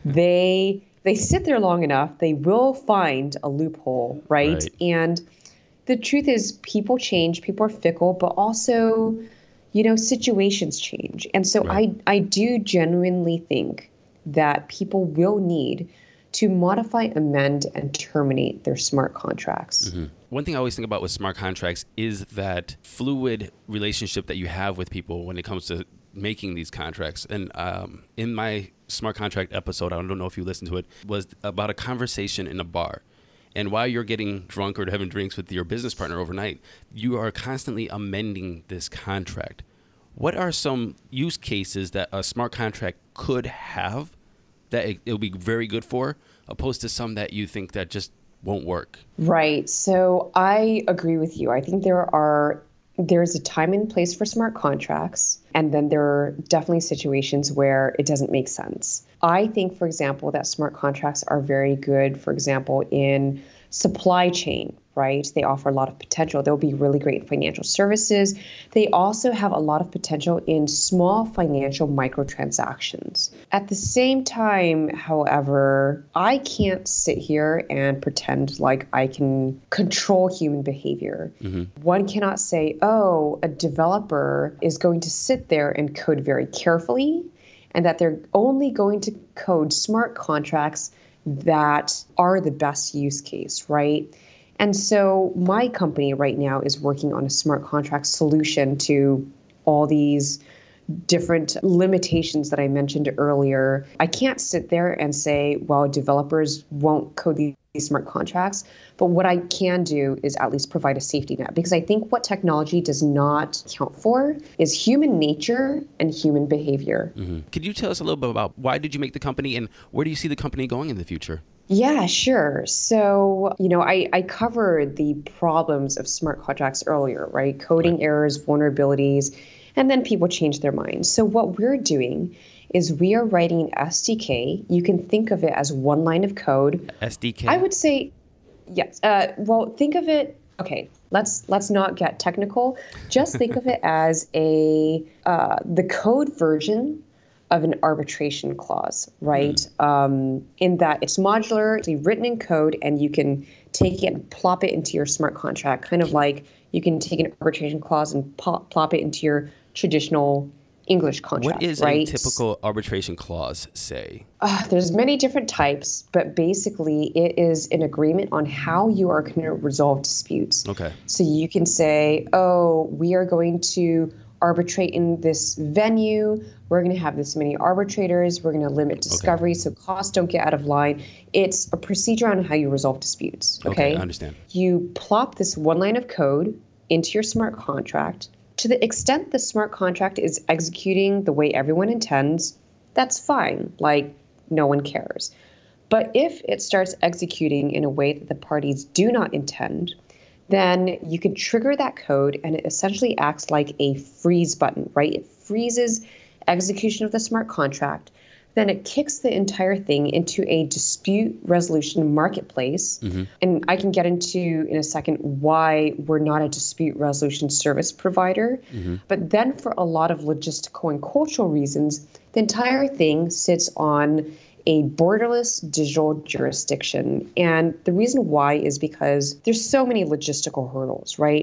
they they sit there long enough, they will find a loophole, right? right? And the truth is people change, people are fickle, but also, you know, situations change. And so right. I, I do genuinely think that people will need to modify, amend, and terminate their smart contracts. Mm-hmm. One thing I always think about with smart contracts is that fluid relationship that you have with people when it comes to making these contracts. And um, in my smart contract episode, I don't know if you listened to it, was about a conversation in a bar. And while you're getting drunk or having drinks with your business partner overnight, you are constantly amending this contract. What are some use cases that a smart contract could have that it, it'll be very good for, opposed to some that you think that just won't work? Right. So I agree with you. I think there are there's a time and place for smart contracts, and then there are definitely situations where it doesn't make sense. I think, for example, that smart contracts are very good, for example, in supply chain, right? They offer a lot of potential. They'll be really great in financial services. They also have a lot of potential in small financial microtransactions. At the same time, however, I can't sit here and pretend like I can control human behavior. Mm-hmm. One cannot say, oh, a developer is going to sit there and code very carefully, and that they're only going to code smart contracts that are the best use case, right? And so my company right now is working on a smart contract solution to all these different limitations that I mentioned earlier. I can't sit there and say, well, developers won't code these smart contracts. But what I can do is at least provide a safety net, because I think what technology does not account for is human nature and human behavior. Mm-hmm. Could you tell us a little bit about why did you make the company and where do you see the company going in the future? Yeah, sure. So, you know, I, I covered the problems of smart contracts earlier, right? Coding right. errors, vulnerabilities, and then people change their minds. So what we're doing is we are writing an S D K. You can think of it as one line of code. S D K? I would say, yes. Uh, well, think of it, okay, let's let's not get technical. Just think of it as a uh, the code version of an arbitration clause, right? Mm. Um, in that it's modular, it's written in code, and you can take it and plop it into your smart contract, kind of like you can take an arbitration clause and pop, plop it into your traditional English contract. What is right? a typical arbitration clause say? Uh, there's many different types, but basically it is an agreement on how you are going to resolve disputes. Okay. So you can say, oh, we are going to arbitrate in this venue. We're going to have this many arbitrators. We're going to limit discovery okay. so costs don't get out of line. It's a procedure on how you resolve disputes. Okay? Okay, I understand. You plop this one line of code into your smart contract. To the extent the smart contract is executing the way everyone intends, that's fine. Like, no one cares. But if it starts executing in a way that the parties do not intend, then you can trigger that code and it essentially acts like a freeze button, right? It freezes execution of the smart contract. Then it kicks the entire thing into a dispute resolution marketplace. Mm-hmm. And I can get into in a second why we're not a dispute resolution service provider. Mm-hmm. But then for a lot of logistical and cultural reasons, the entire thing sits on a borderless digital jurisdiction. And the reason why is because there's so many logistical hurdles, right?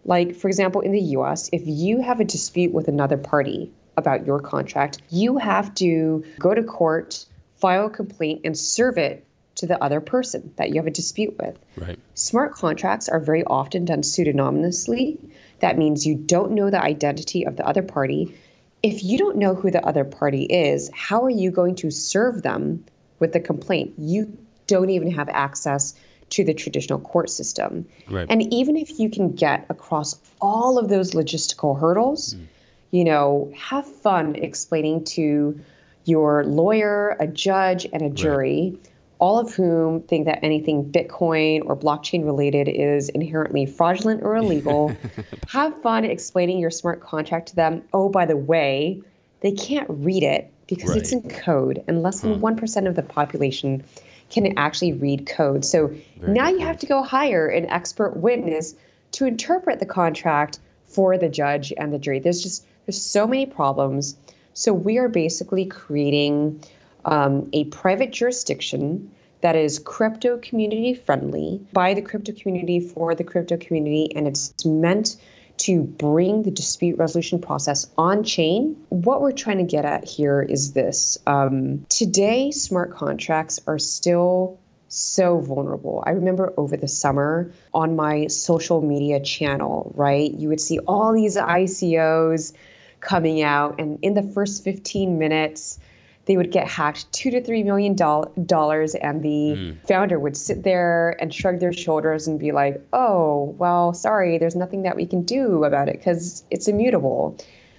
Like, for example, in the U S, if you have a dispute with another party about your contract, you have to go to court, file a complaint, and serve it to the other person that you have a dispute with. Right. Smart contracts are very often done pseudonymously. That means you don't know the identity of the other party. If you don't know who the other party is, how are you going to serve them with the complaint? You don't even have access to the traditional court system. Right. And even if you can get across all of those logistical hurdles, mm. you know, have fun explaining to your lawyer, a judge, and a jury, right. all of whom think that anything Bitcoin or blockchain related is inherently fraudulent or illegal. Have fun explaining your smart contract to them. Oh, by the way, they can't read it because right. it's in code, and less than huh. one percent of the population can actually read code. So Very now you point. have to go hire an expert witness to interpret the contract for the judge and the jury. There's just, there's so many problems. So we are basically creating um, a private jurisdiction that is crypto community friendly by the crypto community for the crypto community, and it's meant to bring the dispute resolution process on chain. What we're trying to get at here is this. Um, today, smart contracts are still so vulnerable. I remember over the summer on my social media channel, right, you would see all these I C Os coming out, and in the first fifteen minutes, they would get hacked two to three million dollars, and the mm. founder would sit there and shrug their shoulders and be like, "Oh, well, sorry, there's nothing that we can do about it because it's immutable."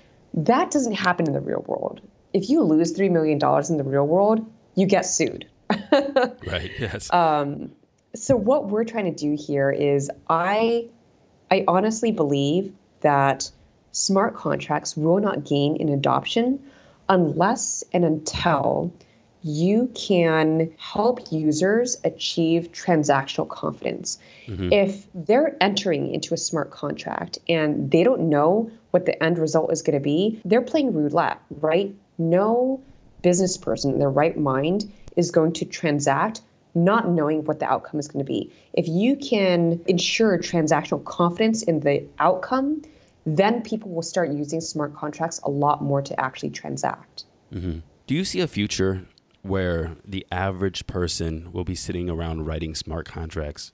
That doesn't happen in the real world. If you lose three million dollars in the real world, you get sued. Right. Yes. Um, so what we're trying to do here is, I, I honestly believe that smart contracts will not gain in adoption unless and until you can help users achieve transactional confidence. Mm-hmm. If they're entering into a smart contract and they don't know what the end result is going to be, they're playing roulette, right? No business person in their right mind is going to transact not knowing what the outcome is going to be. If you can ensure transactional confidence in the outcome, then people will start using smart contracts a lot more to actually transact. Mm-hmm. Do you see a future where the average person will be sitting around writing smart contracts?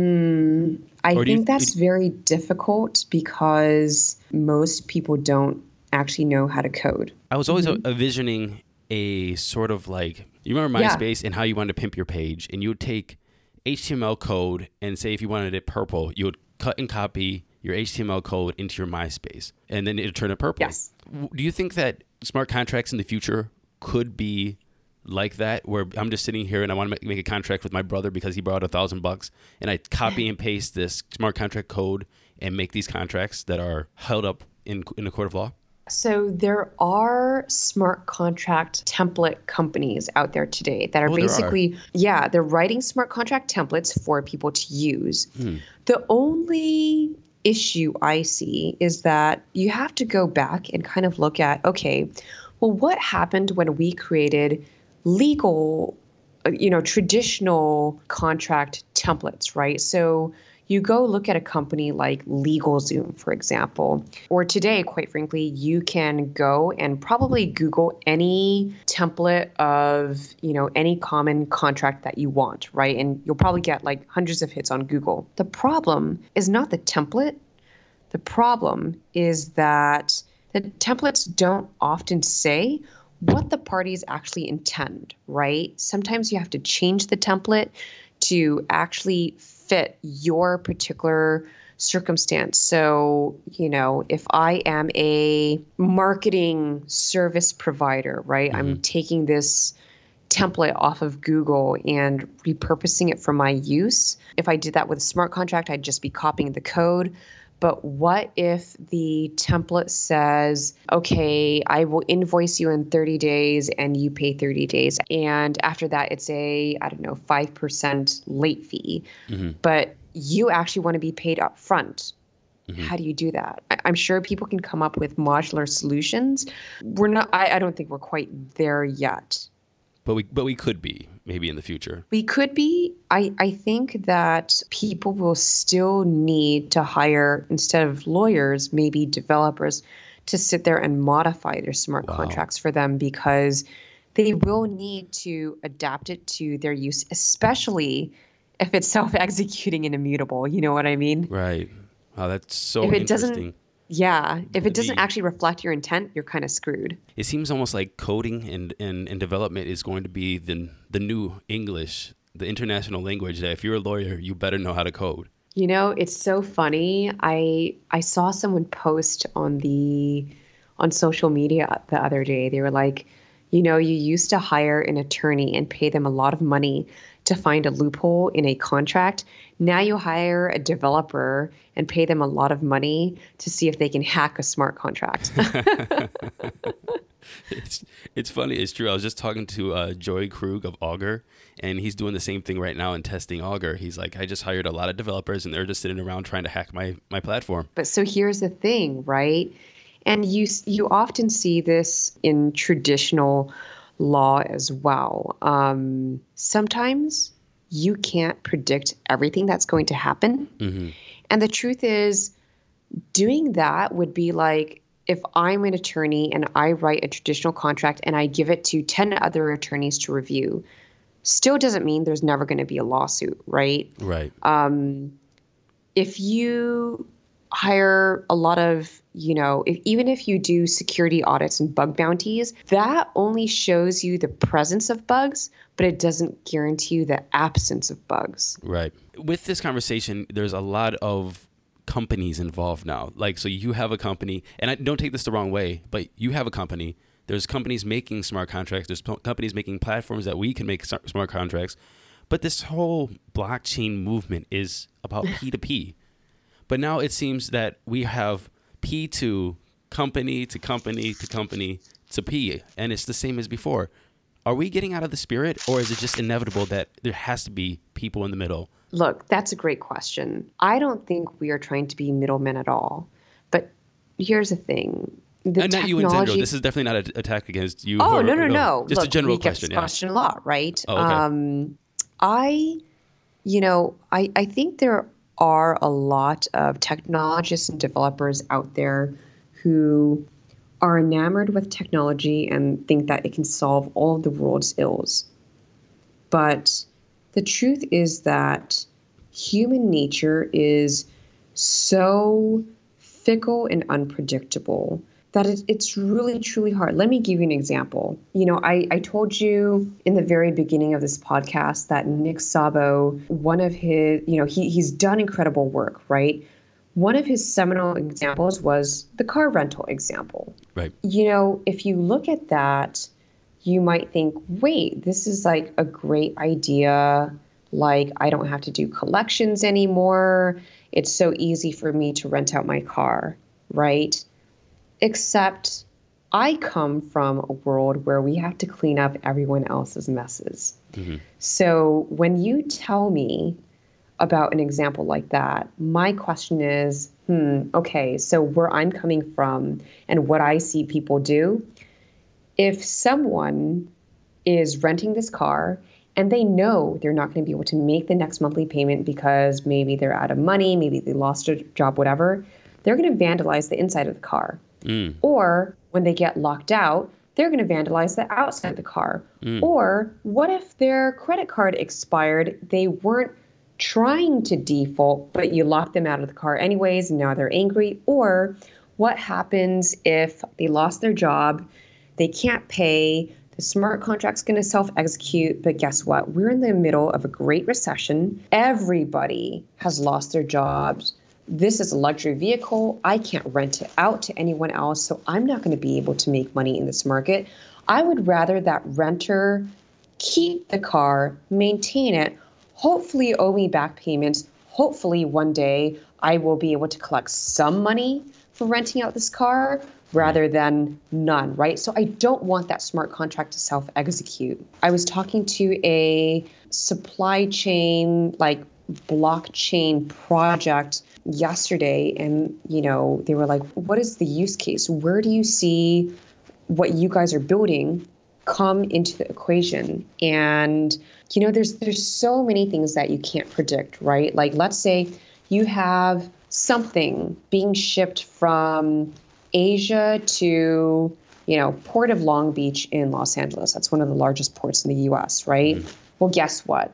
Mm, I or think you, that's you, very difficult because most people don't actually know how to code. I was always mm-hmm. envisioning a sort of like, you remember MySpace yeah. and how you wanted to pimp your page, and you would take H T M L code and say if you wanted it purple, you would cut and copy your H T M L code into your MySpace, and then it'll turn it purple. Yes. Do you think that smart contracts in the future could be like that, where I'm just sitting here and I want to make a contract with my brother because he borrowed a thousand bucks, and I copy and paste this smart contract code and make these contracts that are held up in in a court of law? So there are smart contract template companies out there today that are oh, basically, are. yeah, they're writing smart contract templates for people to use. Hmm. The only issue I see is that you have to go back and kind of look at, okay, well, what happened when we created legal, you know, traditional contract templates, right? So you go look at a company like LegalZoom, for example, or today, quite frankly, you can go and probably Google any template of, you know, any common contract that you want, right? And you'll probably get like hundreds of hits on Google. The problem is not the template. The problem is that the templates don't often say what the parties actually intend, right? Sometimes you have to change the template to actually fit your particular circumstance. So, you know, if I am a marketing service provider, right, mm-hmm. I'm taking this template off of Google and repurposing it for my use. If I did that with a smart contract, I'd just be copying the code. But what if the template says, okay, I will invoice you in thirty days and you pay thirty days. And after that, it's a, I don't know, five percent late fee. Mm-hmm. But you actually want to be paid up front. Mm-hmm. How do you do that? I, I'm sure people can come up with modular solutions. We're not, I, I don't think we're quite there yet. But we, but we could be maybe in the future. We could be. I, I think that people will still need to hire, instead of lawyers, maybe developers to sit there and modify their smart Wow. contracts for them, because they will need to adapt it to their use, especially if it's self-executing and immutable. You know what I mean? Right. Wow, that's so If it interesting. doesn't, yeah, if it doesn't The- actually reflect your intent, you're kind of screwed. It seems almost like coding and, and, and development is going to be the the new English, the international language that if you're a lawyer, you better know how to code. You know, it's so funny. I I saw someone post on the on social media the other day. They were like, you know, you used to hire an attorney and pay them a lot of money to find a loophole in a contract. Now you hire a developer and pay them a lot of money to see if they can hack a smart contract. It's it's funny. It's true. I was just talking to uh, Joey Krug of Augur, and he's doing the same thing right now in testing Augur. He's like, I just hired a lot of developers, and they're just sitting around trying to hack my my platform. But so here's the thing, right? And you you often see this in traditional law as well. Um, sometimes you can't predict everything that's going to happen. Mm-hmm. And the truth is, doing that would be like if I'm an attorney and I write a traditional contract and I give it to ten other attorneys to review, still doesn't mean there's never going to be a lawsuit, right? Right. Um, if you hire a lot of, you know, if, even if you do security audits and bug bounties, that only shows you the presence of bugs, but it doesn't guarantee you the absence of bugs. Right. With this conversation, there's a lot of companies involved now. Like, so you have a company, and I don't take this the wrong way, but you have a company. There's companies making smart contracts. There's p- companies making platforms that we can make s- smart contracts. But this whole blockchain movement is about P two P. But now it seems that we have P to company to company to company to P, and it's the same as before. Are we getting out of the spirit, or is it just inevitable that there has to be people in the middle? Look, that's a great question. I don't think we are trying to be middlemen at all. But here's the thing. The And not technology... you in general. This is definitely not an attack against you. Oh, or, no, no, or, no. Just Look, a general we get question. this Yeah. question a lot, right? Oh, okay. Um, I, you know, I, I think there are a lot of technologists and developers out there who are enamored with technology and think that it can solve all of the world's ills. But the truth is that human nature is so fickle and unpredictable that it, it's really, truly hard. Let me give you an example. You know, I, I told you in the very beginning of this podcast that Nick Szabo, one of his, you know, he he's done incredible work, right? One of his seminal examples was the car rental example. Right. You know, if you look at that, you might think, wait, this is like a great idea. Like, I don't have to do collections anymore. It's so easy for me to rent out my car, right? Except I come from a world where we have to clean up everyone else's messes. Mm-hmm. So when you tell me about an example like that, my question is, hmm, okay, so where I'm coming from and what I see people do, if someone is renting this car and they know they're not going to be able to make the next monthly payment because maybe they're out of money, maybe they lost a job, whatever, they're going to vandalize the inside of the car. Mm. Or when they get locked out, they're going to vandalize the outside of the car. Mm. Or what if their credit card expired? They weren't trying to default, but you locked them out of the car anyways, and now they're angry. Or what happens if they lost their job, they can't pay, the smart contract's going to self-execute, but guess what? We're in the middle of a great recession. Everybody has lost their jobs. This is a luxury vehicle. I can't rent it out to anyone else, so I'm not going to be able to make money in this market. I would rather that renter keep the car, maintain it, hopefully owe me back payments. Hopefully one day I will be able to collect some money for renting out this car rather than none, right? So I don't want that smart contract to self-execute. I was talking to a supply chain, like blockchain project yesterday, and, you know, they were like, what is the use case? Where do you see what you guys are building come into the equation. And, you know, there's there's so many things that you can't predict, right? Like, let's say you have something being shipped from Asia to, you know, Port of Long Beach in Los Angeles. That's one of the largest ports in the U S, right? Mm-hmm. Well, guess what?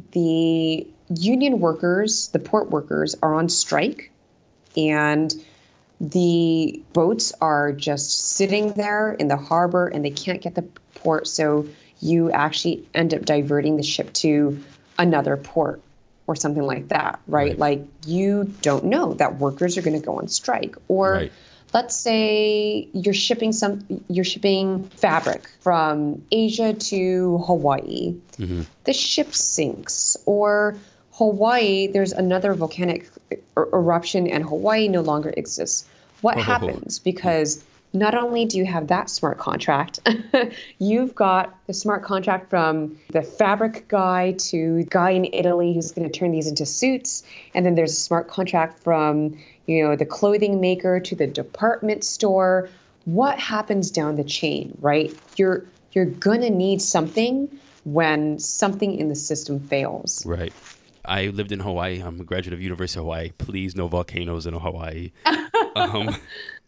The union workers, the port workers, are on strike, and the boats are just sitting there in the harbor and they can't get the port. So you actually end up diverting the ship to another port or something like that, right? right. Like, you don't know that workers are going to go on strike. Or right. let's say you're shipping some, you're shipping fabric from Asia to Hawaii. Mm-hmm. The ship sinks. Or Hawaii, there's another volcanic er- eruption and Hawaii no longer exists. What oh, happens? Because not only do you have that smart contract, you've got the smart contract from the fabric guy to guy in Italy who's going to turn these into suits. And then there's a smart contract from, you know, the clothing maker to the department store. What happens down the chain, right? You're you're going to need something when something in the system fails. Right. I lived in Hawaii. I'm a graduate of University of Hawaii. Please, no volcanoes in Hawaii. um,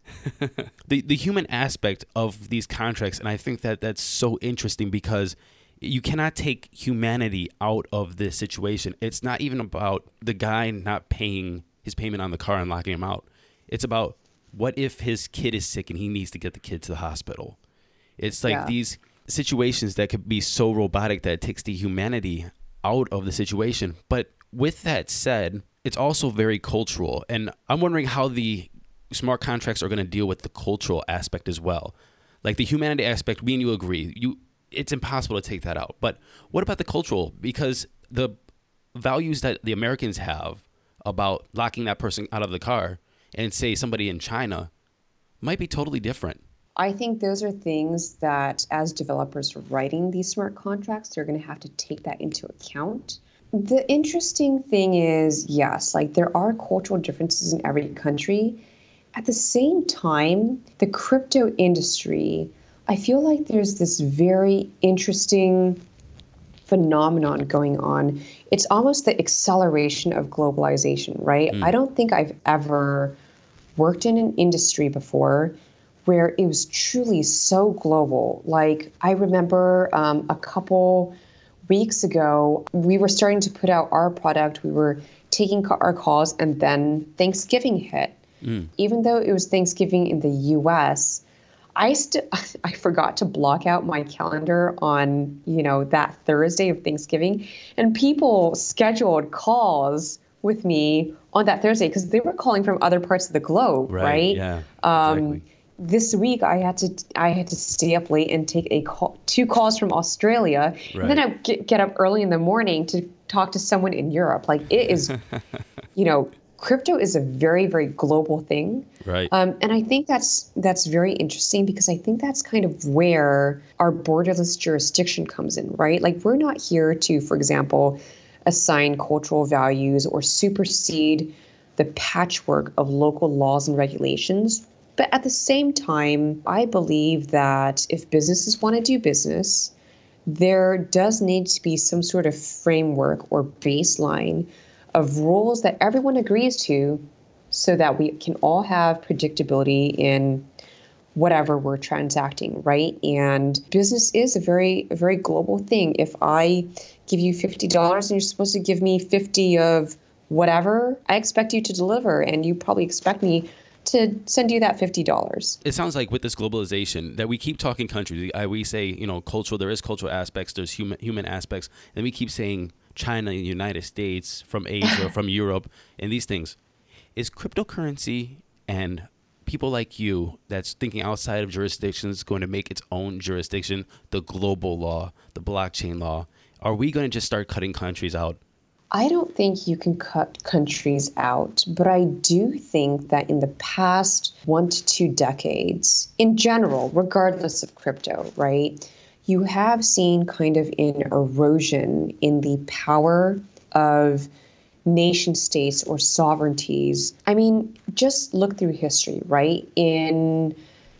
the the human aspect of these contracts, and I think that that's so interesting because you cannot take humanity out of this situation. It's not even about the guy not paying his payment on the car and locking him out. It's about, what if his kid is sick and he needs to get the kid to the hospital? It's like yeah. these situations that could be so robotic that it takes the humanity out of the situation. But with that said, it's also very cultural. And I'm wondering how the smart contracts are going to deal with the cultural aspect as well. Like the humanity aspect, me and you agree. You, it's impossible to take that out. But what about the cultural? Because the values that the Americans have about locking that person out of the car and say somebody in China might be totally different. I think those are things that as developers are writing these smart contracts, they're going to have to take that into account. The interesting thing is, yes, like there are cultural differences in every country. At the same time, the crypto industry, I feel like there's this very interesting phenomenon going on. It's almost the acceleration of globalization, right? Mm. I don't think I've ever worked in an industry before where it was truly so global. Like, I remember um, a couple weeks ago, we were starting to put out our product. We were taking ca- our calls, and then Thanksgiving hit. Mm. Even though it was Thanksgiving in the U S, I st- I forgot to block out my calendar on, you know, that Thursday of Thanksgiving, and people scheduled calls with me on that Thursday because they were calling from other parts of the globe, right? right? Yeah. Um, exactly. This week, I had to I had to stay up late and take a call, two calls from Australia, right. and then I get, get up early in the morning to talk to someone in Europe. Like, it is, you know, crypto is a very, very global thing. Right. Um, and I think that's that's very interesting because I think that's kind of where our borderless jurisdiction comes in, right? Like, we're not here to, for example, assign cultural values or supersede the patchwork of local laws and regulations. But at the same time, I believe that if businesses want to do business, there does need to be some sort of framework or baseline of rules that everyone agrees to so that we can all have predictability in whatever we're transacting, right? And business is a very, a very global thing. If I give you fifty dollars and you're supposed to give me fifty of whatever, I expect you to deliver, and you probably expect me to send you that fifty dollars. It sounds like with this globalization that we keep talking countries. We say, you know, cultural, there is cultural aspects, there's human human aspects, and we keep saying China, the United States, from Asia, from Europe, and these things. Is cryptocurrency and people like you that's thinking outside of jurisdictions going to make its own jurisdiction, the global law, the blockchain law? Are we going to just start cutting countries out? I don't think you can cut countries out, but I do think that in the past one to two decades, in general, regardless of crypto, right, you have seen kind of an erosion in the power of nation states or sovereignties. I mean, just look through history, right? In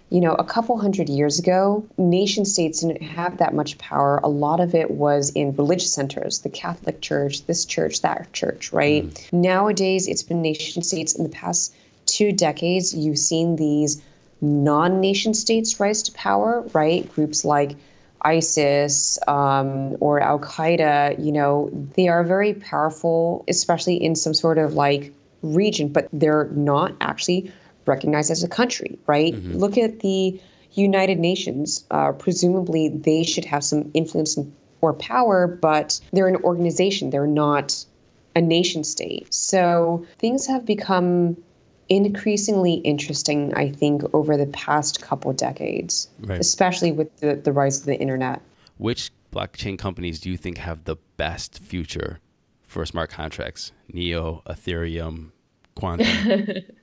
you know, a couple hundred years ago, nation states didn't have that much power. A lot of it was in religious centers, the Catholic Church, this church, that church, right? Mm. Nowadays, it's been nation states. In the past two decades, you've seen these non-nation states rise to power, right? Groups like ISIS um, or Al-Qaeda, you know, they are very powerful, especially in some sort of like region, but they're not actually recognized as a country, right? Mm-hmm. Look at the United Nations. Uh, presumably, they should have some influence or power, but they're an organization. They're not a nation state. So things have become increasingly interesting, I think, over the past couple decades, right. especially with the, the rise of the internet. Which blockchain companies do you think have the best future for smart contracts? Neo, Ethereum, Quantum?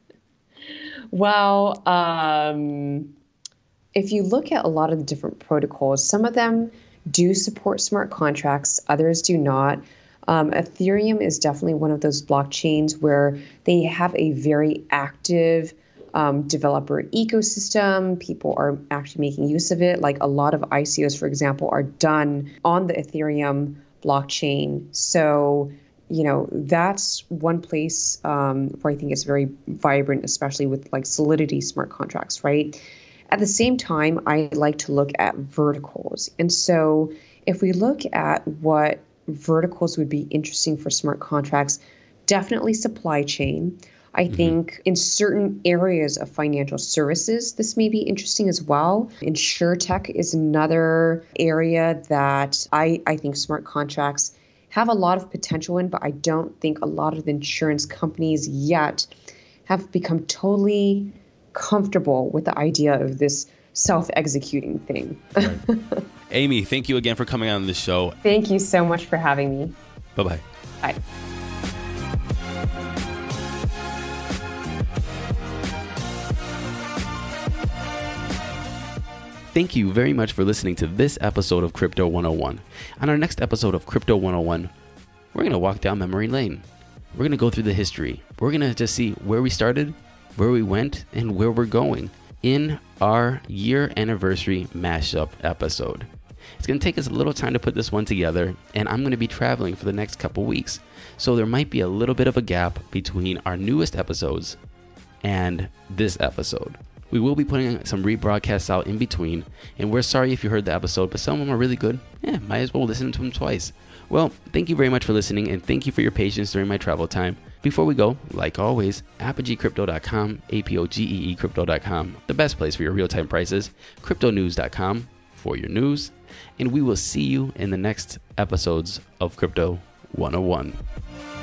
Well, um, if you look at a lot of the different protocols, some of them do support smart contracts, others do not. Um, Ethereum is definitely one of those blockchains where they have a very active um, developer ecosystem. People are actually making use of it. Like a lot of I C Os, for example, are done on the Ethereum blockchain. So, you know, that's one place um, where I think it's very vibrant, especially with like Solidity smart contracts, right? At the same time, I like to look at verticals. And so if we look at what verticals would be interesting for smart contracts, definitely supply chain. I mm-hmm. think in certain areas of financial services, this may be interesting as well. InsurTech is another area that I, I think smart contracts have a lot of potential in, but I don't think a lot of the insurance companies yet have become totally comfortable with the idea of this self-executing thing. Right. Amy, thank you again for coming on the show. Thank you so much for having me. Bye-bye. Bye. Thank you very much for listening to this episode of Crypto one oh one. On our next episode of Crypto one oh one, we're going to walk down memory lane. We're going to go through the history. We're going to just see where we started, where we went, and where we're going in our year anniversary mashup episode. It's going to take us a little time to put this one together, and I'm going to be traveling for the next couple weeks. So there might be a little bit of a gap between our newest episodes and this episode. We will be putting some rebroadcasts out in between, and we're sorry if you heard the episode, but some of them are really good. Yeah, might as well listen to them twice. Well, thank you very much for listening, and thank you for your patience during my travel time. Before we go, like always, apogee crypto dot com, A P O G E E crypto dot com, the best place for your real-time prices, crypto news dot com for your news, and we will see you in the next episodes of Crypto one oh one.